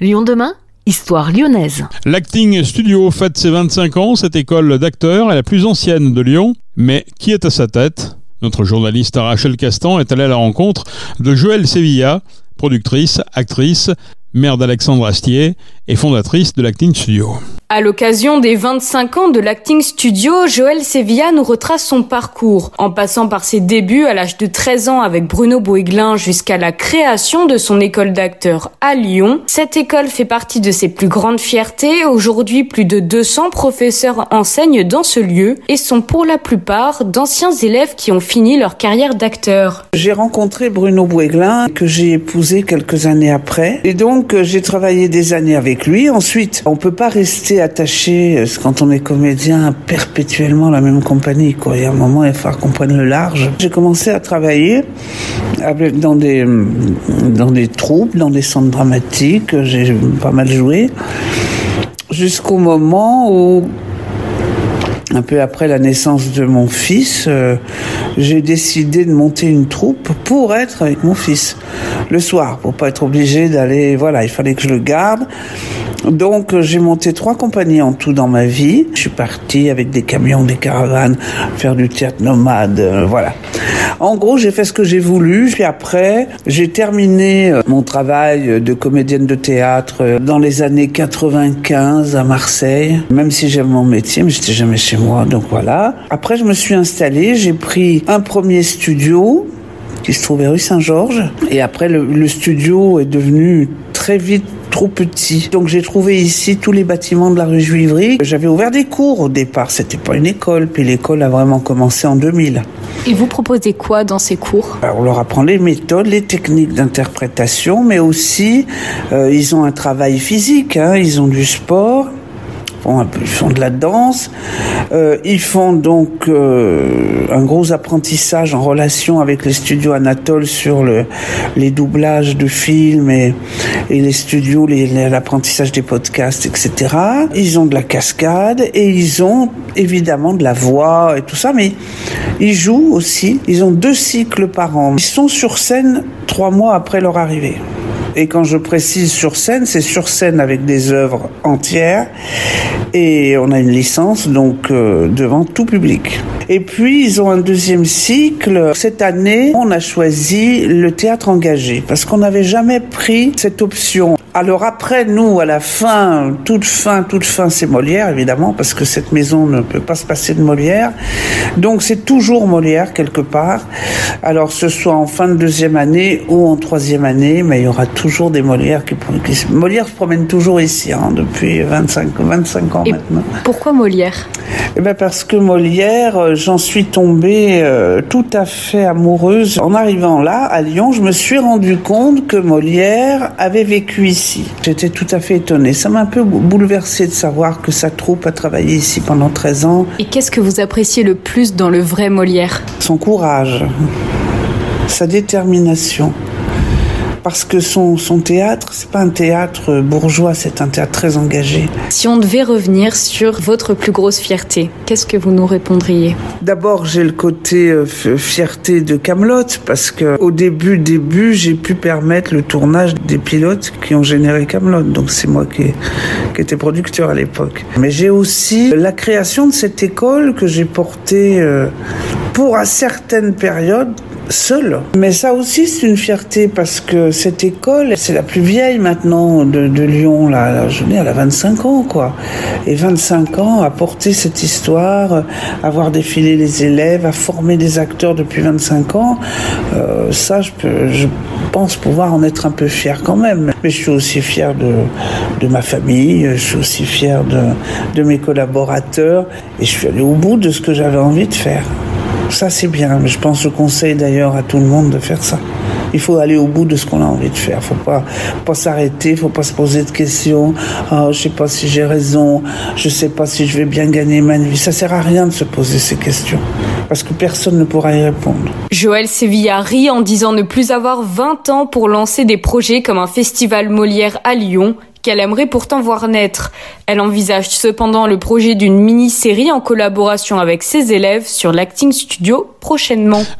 Lyon demain, histoire lyonnaise. L'Acting Studio fête ses 25 ans. Cette école d'acteurs est la plus ancienne de Lyon. Mais qui est à sa tête ? Notre journaliste Rachel Castan est allée à la rencontre de Joëlle Sevilla, productrice, actrice, mère d'Alexandre Astier et fondatrice de l'Acting Studio. À l'occasion des 25 ans de l'Acting Studio, Joëlle Sevilla nous retrace son parcours, en passant par ses débuts à l'âge de 13 ans avec Bruno Boëglin jusqu'à la création de son école d'acteurs à Lyon. Cette école fait partie de ses plus grandes fiertés. Aujourd'hui, plus de 200 professeurs enseignent dans ce lieu et sont pour la plupart d'anciens élèves qui ont fini leur carrière d'acteur. J'ai rencontré Bruno Boëglin, que j'ai épousé quelques années après. Et donc, j'ai travaillé des années avec lui. Ensuite, on peut pas rester attaché, quand on est comédien, perpétuellement la même compagnie, quoi. Il y a un moment, il faut qu'on prenne le large. J'ai commencé à travailler dans des troupes, dans des centres dramatiques. J'ai pas mal joué. Jusqu'au moment où, un peu après la naissance de mon fils, j'ai décidé de monter une troupe pour être avec mon fils le soir, pour pas être obligé d'aller, il fallait que je le garde. Donc, j'ai monté 3 compagnies en tout dans ma vie. Je suis partie avec des camions, des caravanes, faire du théâtre nomade, En gros, j'ai fait ce que j'ai voulu. Puis après, j'ai terminé mon travail de comédienne de théâtre dans les années 95 à Marseille. Même si j'aime mon métier, mais j'étais jamais chez moi, donc voilà. Après, je me suis installée. J'ai pris un premier studio qui se trouvait rue Saint-Georges. Et après, le studio est devenu très vite trop petit. Donc j'ai trouvé ici tous les bâtiments de la rue Juivry. J'avais ouvert des cours au départ, c'était pas une école, puis l'école a vraiment commencé en 2000. Et vous proposez quoi dans ces cours ? Alors, on leur apprend les méthodes, les techniques d'interprétation, mais aussi ils ont un travail physique, ils ont du sport. Ils font de la danse, ils font donc un gros apprentissage en relation avec les studios Anatole sur les doublages de films et les studios, l'apprentissage des podcasts, etc. Ils ont de la cascade et ils ont évidemment de la voix et tout ça, mais ils jouent aussi. Ils ont 2 cycles par an. Ils sont sur scène 3 mois après leur arrivée. Et quand je précise sur scène, c'est sur scène avec des œuvres entières. Et on a une licence, donc devant tout public. Et puis, ils ont un 2e cycle. Cette année, on a choisi le théâtre engagé, parce qu'on n'avait jamais pris cette option. Alors après, nous, à la fin, toute fin, c'est Molière, évidemment, parce que cette maison ne peut pas se passer de Molière. Donc, c'est toujours Molière, quelque part. Alors, ce soit en fin de 2e année ou en 3e année, mais il y aura toujours des Molières Molière se promène toujours ici, depuis 25 ans et maintenant. Pourquoi Molière ? Parce que Molière, j'en suis tombée tout à fait amoureuse. En arrivant là, à Lyon, je me suis rendu compte que Molière avait vécu ici. J'étais tout à fait étonnée. Ça m'a un peu bouleversée de savoir que sa troupe a travaillé ici pendant 13 ans. Et qu'est-ce que vous appréciez le plus dans le vrai Molière ? Son courage, sa détermination. Parce que son théâtre, c'est pas un théâtre bourgeois, c'est un théâtre très engagé. Si on devait revenir sur votre plus grosse fierté, qu'est-ce que vous nous répondriez ? D'abord, j'ai le côté fierté de Kaamelott, parce que au début, j'ai pu permettre le tournage des pilotes qui ont généré Kaamelott. Donc c'est moi qui étais producteur à l'époque. Mais j'ai aussi la création de cette école que j'ai portée pour à certaines périodes seule. Mais ça aussi, c'est une fierté parce que cette école, c'est la plus vieille maintenant de Lyon. Là, elle a 25 ans, quoi. Et 25 ans à porter cette histoire, à voir défiler les élèves, à former des acteurs depuis 25 ans, ça, je pense pouvoir en être un peu fier quand même. Mais je suis aussi fier de ma famille, je suis aussi fier de mes collaborateurs et je suis allé au bout de ce que j'avais envie de faire. Ça, c'est bien. Je pense que je conseille d'ailleurs à tout le monde de faire ça. Il faut aller au bout de ce qu'on a envie de faire. Faut pas s'arrêter, faut pas se poser de questions. Je sais pas si j'ai raison, je sais pas si je vais bien gagner ma vie. Ça sert à rien de se poser ces questions. Parce que personne ne pourra y répondre. Joëlle Sevilla rit en disant ne plus avoir 20 ans pour lancer des projets comme un festival Molière à Lyon, qu'elle aimerait pourtant voir naître. Elle envisage cependant le projet d'une mini-série en collaboration avec ses élèves sur l'Acting Studio prochainement.